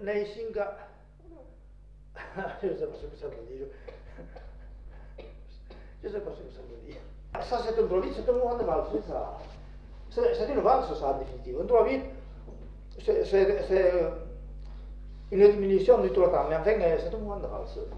nei singa je sais pas ce que ça veut dire. Je sais pas ce que ça veut dire. Ça c'est un droit, c'est un mouvement de valse, c'est ça. C'est une valse ça en définitive. Un droit c'est une diminution du trottoir, mais enfin c'est un mouvement de valse.